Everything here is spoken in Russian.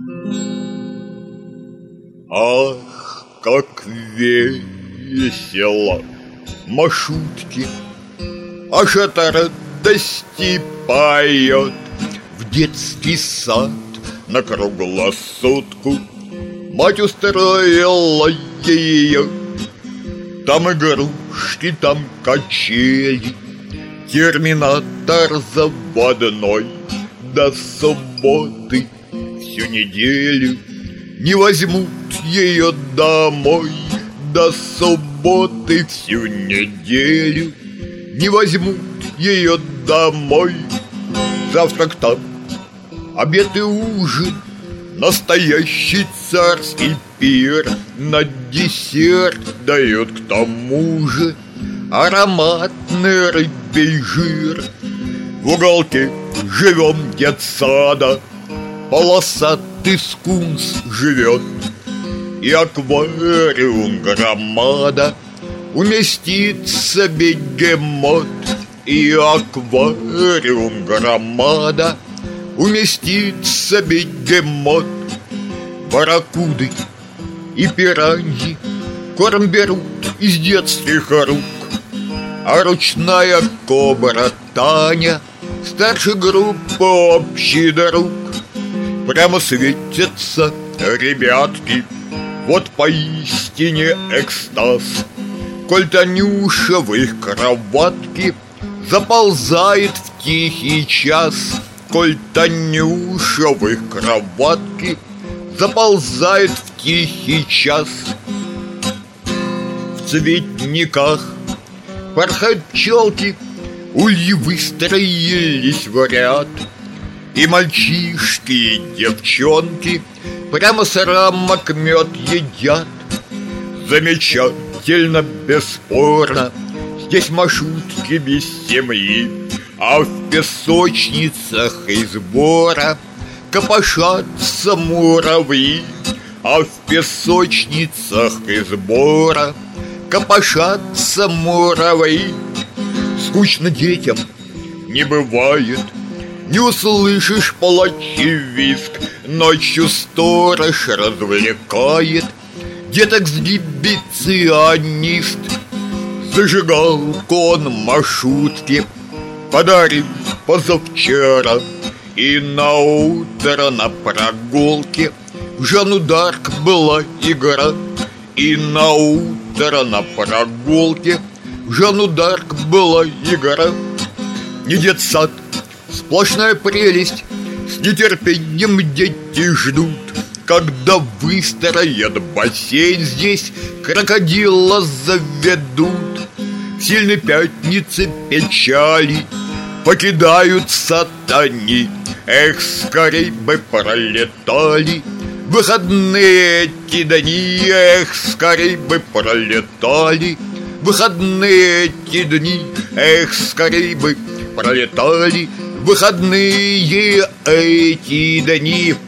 Ах, как весело, маршрутки, аж от радости поет. В детский сад на круглосутку мать устроила ее. Там игрушки, там качели, терминатор заводной. До субботы всю неделю не возьмут ее домой. До субботы всю неделю не возьмут ее домой. Завтрак там, обед и ужин, настоящий царский пир. На десерт дает к тому же ароматный рыбий жир. В уголке живем детсада, полосатый скунс живет. И аквариум громада, уместится бегемот. И аквариум громада, уместится бегемот. Барракуды и пираньи корм берут из детских рук. А ручная кобра Таня старше группы общий друг. Прямо светятся ребятки, вот поистине экстаз. Коль Танюша в их кроватке заползает в тихий час. Коль Танюша в их кроватке заползает в тихий час. В цветниках порхают пчелки, ульи выстроились в ряд. И мальчишки, и девчонки прямо с рамок мед едят. Замечательно, бесспорно, здесь маршрутки без семьи. А в песочницах из бора копошатся муравьи. А в песочницах из бора копошатся муравьи. Скучно детям не бывает, не услышишь плач и визг. Ночью сторож развлекает деток эксгибиционист. Зажигалку он маршрутке подарил позавчера. И наутро на прогулке в Жанну Дарк была игра. И наутро на прогулке в Жанну Дарк была игра. Не детсад, сплошная прелесть, с нетерпением дети ждут, когда выстроят бассейн здесь, крокодила заведут. В сильной пятнице печали покидают сатани. Эх, скорей бы пролетали выходные эти дни. Эх, скорей бы пролетали выходные эти дни. Эх, скорей бы пролетали выходные эти дни.